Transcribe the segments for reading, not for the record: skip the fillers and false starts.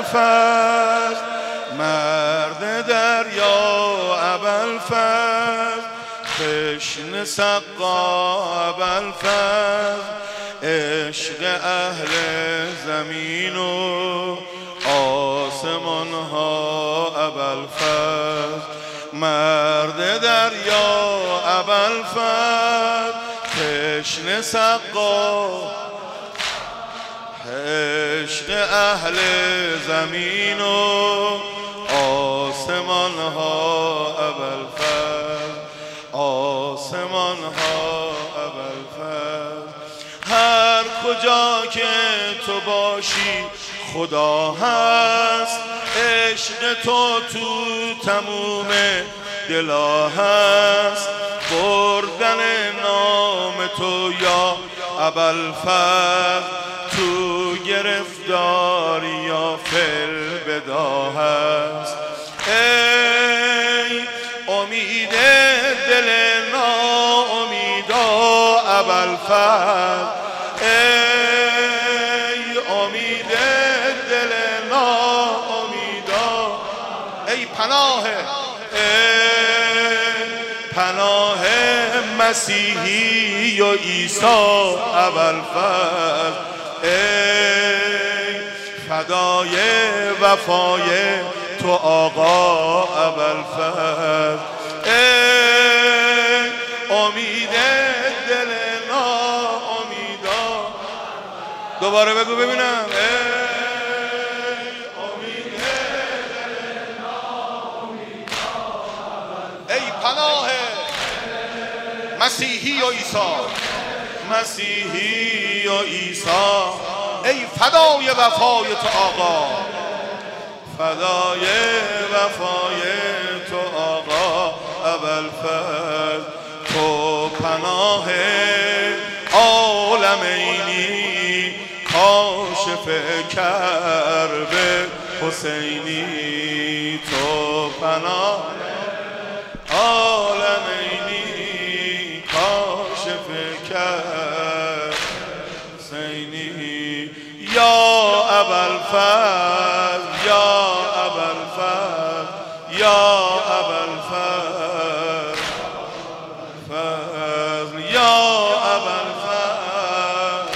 ابوالفضل، مرد دریا ابوالفضل، تشنه سقا ابوالفضل، عشق اهل زمین و آسمان ها ابوالفضل، مرد دریا ابوالفضل، تشنه سقا، عشق اهل زمین و آسمان ها ابوالفضل، آسمان ها ابوالفضل. هر کجا که تو باشی خدا هست، عشق تو تموم دلا هست، بردن نام تو یا ابوالفضل تو گرفتاری یا فالبدا هست. ای امید دل ناامیدا ابوالفضل، ای امید دل ناامیدا، ای پناه مسیحی و عیسی ابوالفضل، ای فدای وفای تو آقا ابوالفضل، ای امید دل ناامیدا. دوباره بگو ببینم. ای امید دل ناامیدا، ای پناه مسیحی و عیسی، مسیحی و عیسی، ای فدای وفای تو آقا، فدای وفای تو آقا ابوالفضل. تو پناه عالمینی، کاشف کرب حسینی، تو پناه عالمینی، کاشف کرب حسینی، یا ابوالفضل، یا ابوالفضل، یا ابوالفضل، یا ابوالفضل.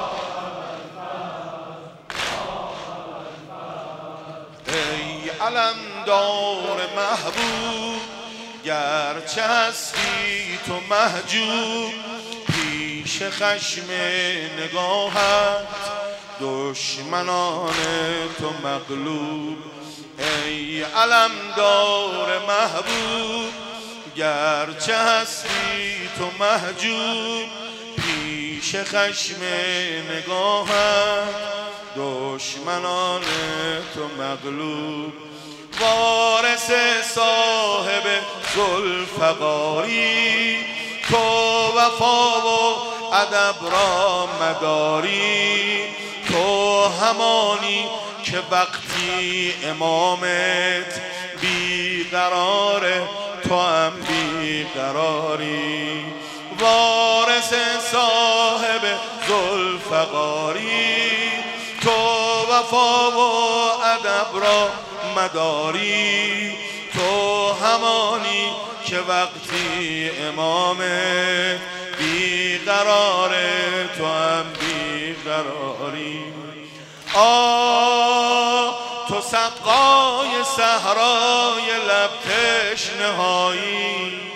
ای علمدار محبوب، گرچه هستی تو محجوب، پیش خشم نگاهت دشمنان تو مغلوب. ای علمدار محبوب، گرچه هستی تو محجوب، پیش خشم نگاهت دشمنان تو مغلوب. وارث صاحب ذوالفقاری، تو وفا و ادب را مداری، تو همانی که وقتی امامت بیقراره تو هم بیقراری. وارث صاحب ذوالفقاری، تو وفا و ادب را مداری، تو همانی که وقتی امامت بیقراره تو هم بیقراری. تو سقای صحرای لب تشنهایی،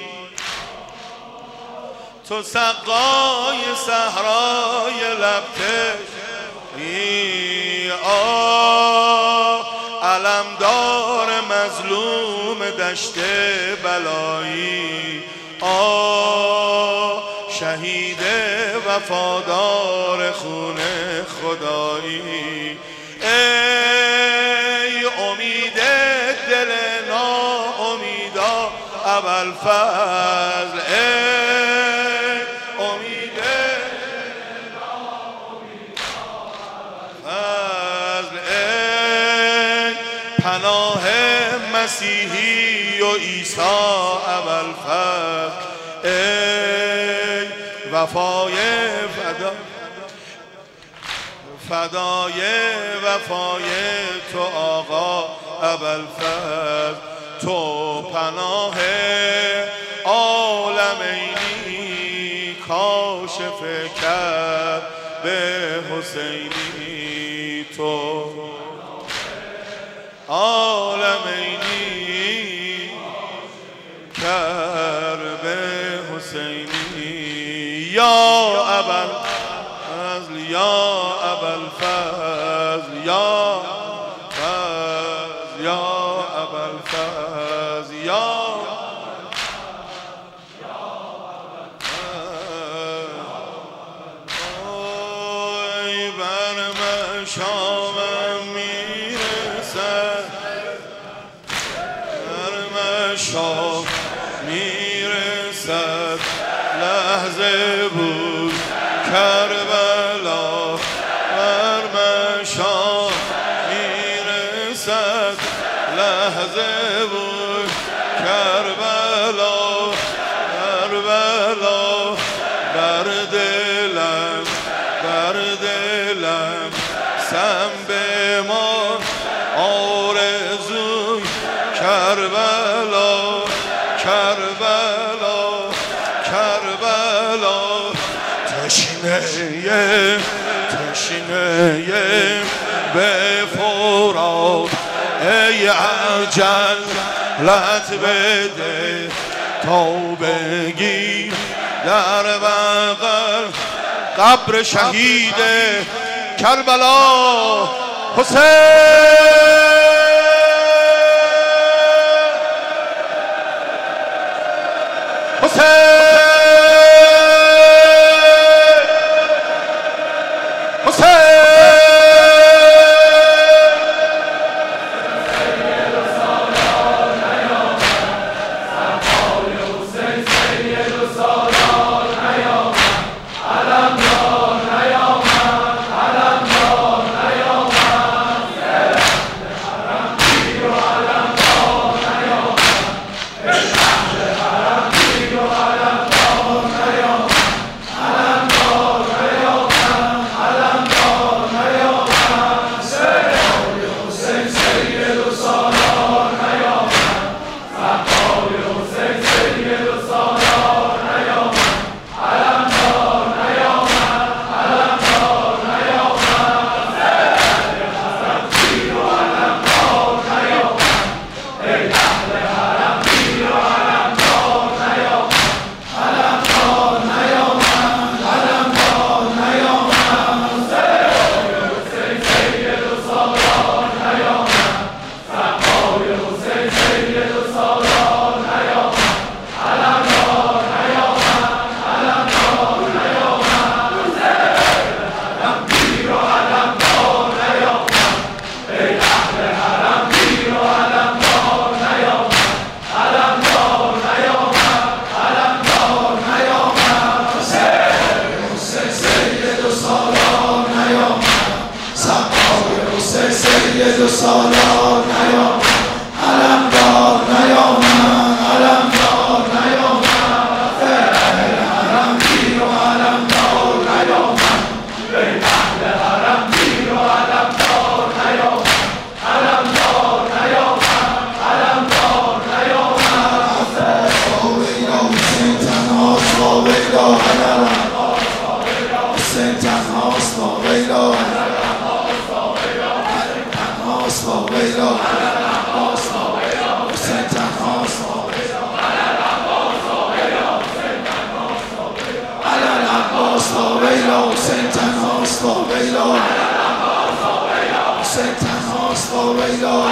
تو سقای صحرای لب تشنهایی. علمدار مظلوم دشت بلایی، شهید وفادار خون خدایی. ای امید دل ناامیدا ابوالفضل، ای امید دل ناامیدا ابوالفضل، ای پناه مسیحی و عیسی ابوالفضل، ای وفای فدای وفای تو آقا ابوالفضل، تو پناه عالمینی، کاشف کرب حسینی، تو عالمینی کرب حسینی. یا ابوالفضل یا ابوالفضل یا فضل یا ابوالفضل یا ای بر مشامم میرسد، بر مشام میرسد لحظه بود کربلا، بر مشام میرسد لحظه بود کربلا، کربلا بر دلم سم به ما آرزوی کربلا، کربلا کربلا، تشنه به فرات ای عجلت بده تا بگی در بغل قبر شهید کربلا حسین. Satan has for